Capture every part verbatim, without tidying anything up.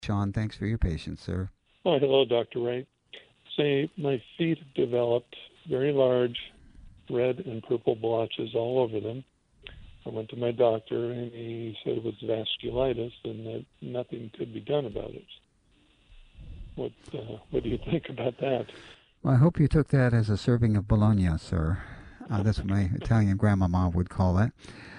Sean, thanks for your patience, sir. Oh, hello, Doctor Wright. Say, my feet have developed very large red and purple blotches all over them. I went to my doctor, and he said it was vasculitis and that nothing could be done about it. What uh, What do you think about that? Well, I hope you took that as a serving of bologna, sir. Uh, that's what my Italian grandmama would call it.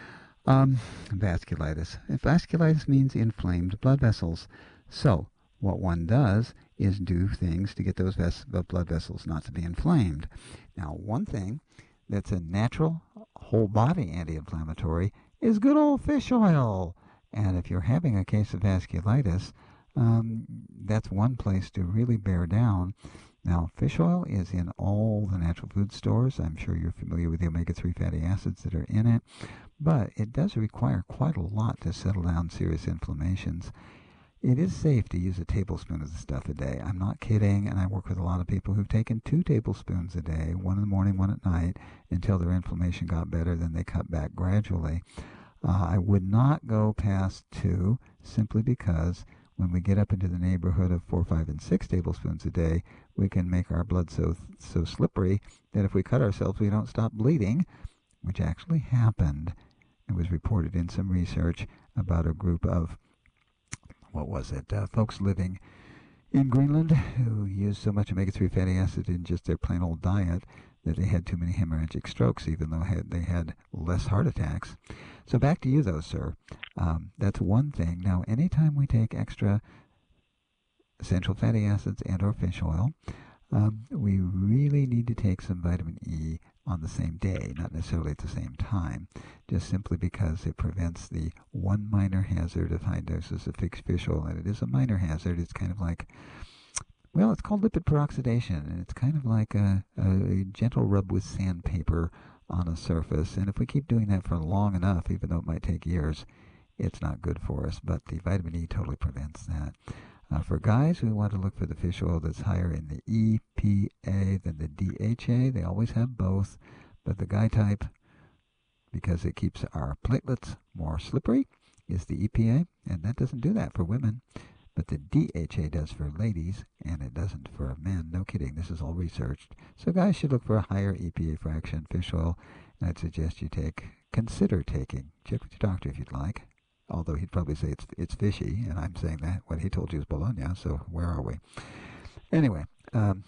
Um, vasculitis. Vasculitis means inflamed blood vessels. So, what one does is do things to get those ves- blood vessels not to be inflamed. Now, one thing that's a natural whole body anti inflammatory is good old fish oil. And if you're having a case of vasculitis, um, that's one place to really bear down. Now, fish oil is in all the natural food stores. I'm sure you're familiar with the omega three fatty acids that are in it, but it does require quite a lot to settle down serious inflammations. It is safe to use a tablespoon of the stuff a day. I'm not kidding, and I work with a lot of people who've taken two tablespoons a day, one in the morning, one at night, until their inflammation got better. Then they cut back gradually. Uh, I would not go past two, simply because when we get up into the neighborhood of four, five, and six tablespoons a day, we can make our blood so so slippery that if we cut ourselves, we don't stop bleeding, which actually happened. It was reported in some research about a group of, what was it, uh, folks living in Greenland who used so much omega three fatty acid in just their plain old diet that they had too many hemorrhagic strokes, even though had, they had less heart attacks. So back to you, though, sir. Um, that's one thing. Now, anytime we take extra essential fatty acids and or fish oil, um, we really need to take some vitamin E on the same day, not necessarily at the same time, just simply because it prevents the one minor hazard of high doses of fish oil. And it is a minor hazard. It's kind of like, well, it's called lipid peroxidation, and it's kind of like a, a gentle rub with sandpaper on a surface. And if we keep doing that for long enough, even though it might take years, it's not good for us. But the vitamin E totally prevents that. Uh, for guys, we want to look for the fish oil that's higher in the E P A than the D H A. They always have both, but the guy type, because it keeps our platelets more slippery, is the E P A, and that doesn't do that for women. But the D H A does for ladies, and it doesn't for men. No kidding, this is all researched. So guys should look for a higher E P A fraction fish oil, and I'd suggest you take, consider taking, check with your doctor if you'd like, although he'd probably say it's it's fishy, and I'm saying that what he told you is bologna, so where are we? Anyway, um,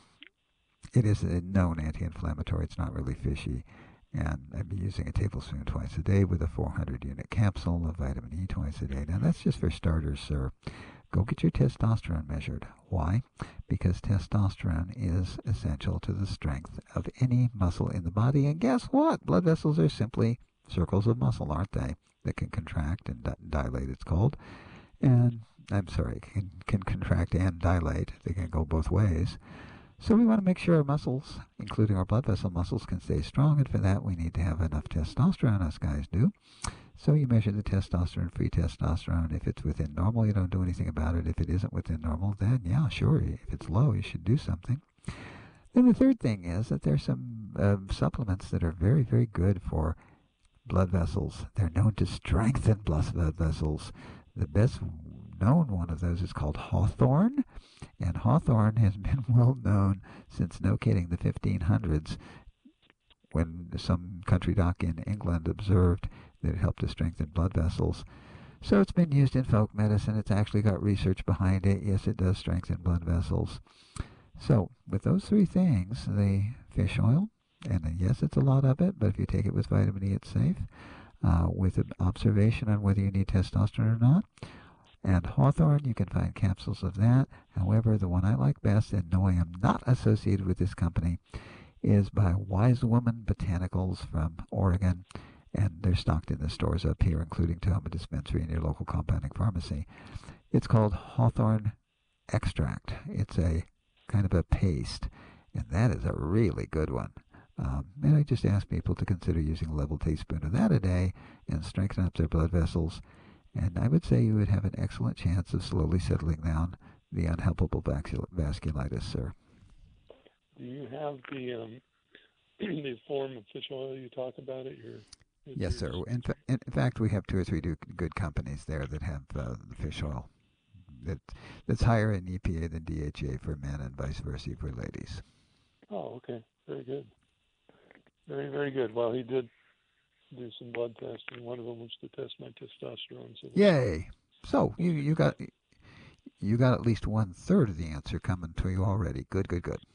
it is a known anti-inflammatory. It's not really fishy, and I'd be using a tablespoon twice a day with a four hundred unit capsule of vitamin E twice a day. Now, that's just for starters, sir. Go get your testosterone measured. Why? Because testosterone is essential to the strength of any muscle in the body. And guess what? Blood vessels are simply circles of muscle, aren't they? That can contract and di- dilate, it's called. And I'm sorry, can, can contract and dilate. They can go both ways. So we want to make sure our muscles, including our blood vessel muscles, can stay strong. And for that, we need to have enough testosterone, us guys do. So you measure the testosterone, free testosterone. If it's within normal, you don't do anything about it. If it isn't within normal, then yeah, sure. If it's low, you should do something. Then the third thing is that there's some uh, supplements that are very, very good for blood vessels. They're known to strengthen blood vessels. The best known one of those is called Hawthorne, and Hawthorne has been well known since, no kidding, the fifteen hundreds, when some country doc in England observed that it helped to strengthen blood vessels. So it's been used in folk medicine. It's actually got research behind it. Yes, it does strengthen blood vessels. So with those three things, the fish oil, and yes, it's a lot of it, but if you take it with vitamin E, it's safe, uh, with an observation on whether you need testosterone or not. And Hawthorne, you can find capsules of that. However, the one I like best, and no, I am not associated with this company, is by Wise Woman Botanicals from Oregon, and they're stocked in the stores up here, including Tahoma Dispensary and your local compounding pharmacy. It's called Hawthorne Extract. It's a kind of a paste, and that is a really good one. Um, and I just ask people to consider using a level teaspoon of that a day and strengthen up their blood vessels. And I would say you would have an excellent chance of slowly settling down the unhelpable vasculitis, sir. Do you have the um, the form of fish oil you talk about at your at Yes, your sir. In, fa- in fact, we have two or three do- good companies there that have uh, the fish oil. that that's higher in E P A than D H A for men and vice versa for ladies. Oh, okay. Very good. Very, very good. Well, he did do some blood tests, and one of them was to test my testosterone. So Yay! So you you got you got at least one third of the answer coming to you already. Good, good, good.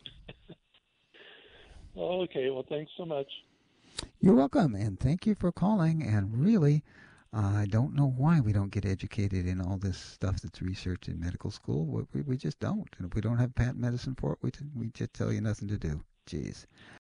Okay. Well, thanks so much. You're welcome, and thank you for calling. And really, uh, I don't know why we don't get educated in all this stuff that's researched in medical school. We, we, we just don't. And if we don't have patent medicine for it, we, we just tell you nothing to do. Jeez.